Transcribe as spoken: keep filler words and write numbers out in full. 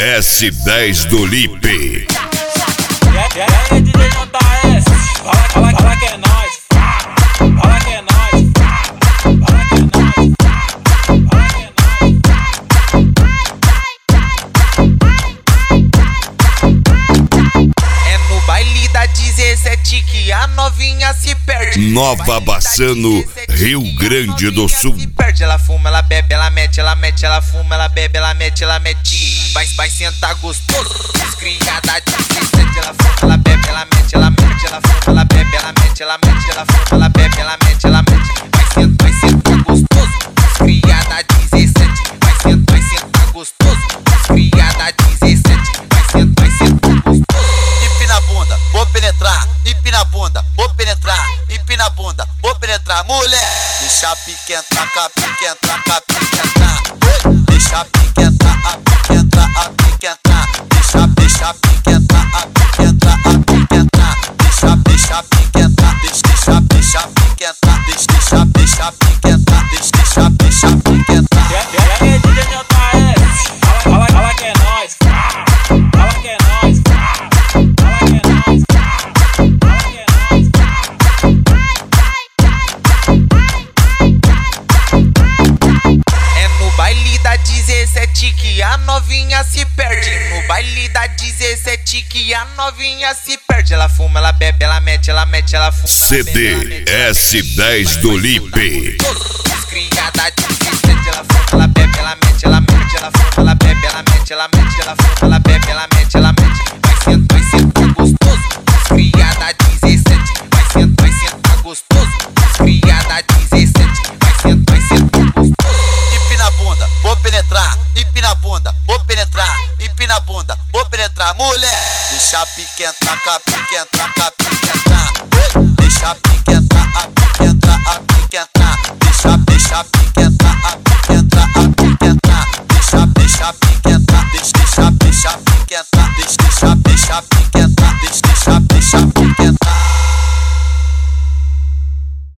S dez do Lipe. E aí, D J J S, fala, fala, fala que é nóis, fala que é nóis, fala que é nóis, fala que é nóis. É no baile da dezessete que a novinha se perde. Nova Bassano, Rio Grande do Sul. Se perde, ela fuma, ela bebe, ela mete, ela mete, ela fuma, ela bebe, ela mete, ela mete. Vai, vai sentar gostoso. Os cria da dezessete, ela fuma, ela bebe, ela mete, ela mete, ela fuma, ela bebe, ela mete, ela mete, ela fuma, ela bebe, ela mete, ela mete. Vai sentar, vai sentar gostoso. Os cria da dezessete, vai sentar, vai sentar gostoso. Os cria da dezessete, vai sentar, vai sentar gostoso. Empina a bunda, vou penetrar. Empina a bunda, vou penetrar. Empina a bunda, vou penetrar. Mulher, deixa a pique entrar, a pique entrar, a pique entrar. Deixa a pique entrar, a pique entrar, a pique entrar. Deixa, deixa a pique entrar, a pique entrar, a pique entrar. Deixa, deixa a pique entrar, deixa, deixa, deixa a pique entrar. Deixa, deixa, deixa a pique entrar. Deixa, deixa, deixa a pique entrar. E aí, D J J S, fala, fala, fala que é nóis, fala que é nóis, fala que é nóis, fala que é nóis. É no baile da dezessete que a novinha se perde. No baile da dezessete que a novinha se perde. Ela fuma, ela bebe, ela mete, ela mete, ela fuma. C D S dez do Lipe. Os cria da dezessete, ela fuma, ela bebe, ela mete, ela mete, ela fuma, ela bebe, ela mete, ela mete, ela fuma, ela bebe, ela mete, ela mete. Vai sentar, vai sentar gostoso. Os cria da dezessete, vai sentar, vai sentar gostoso. Os cria da dezessete, vai sentar, vai sentar gostoso. Empina a bunda, vou penetrar. Empina a bunda, vou penetrar. Empina a bunda, vou penetrar. Mulher, deixa a pique entrar, a pique entrar, a pique entrar. Deixa a pique entrar.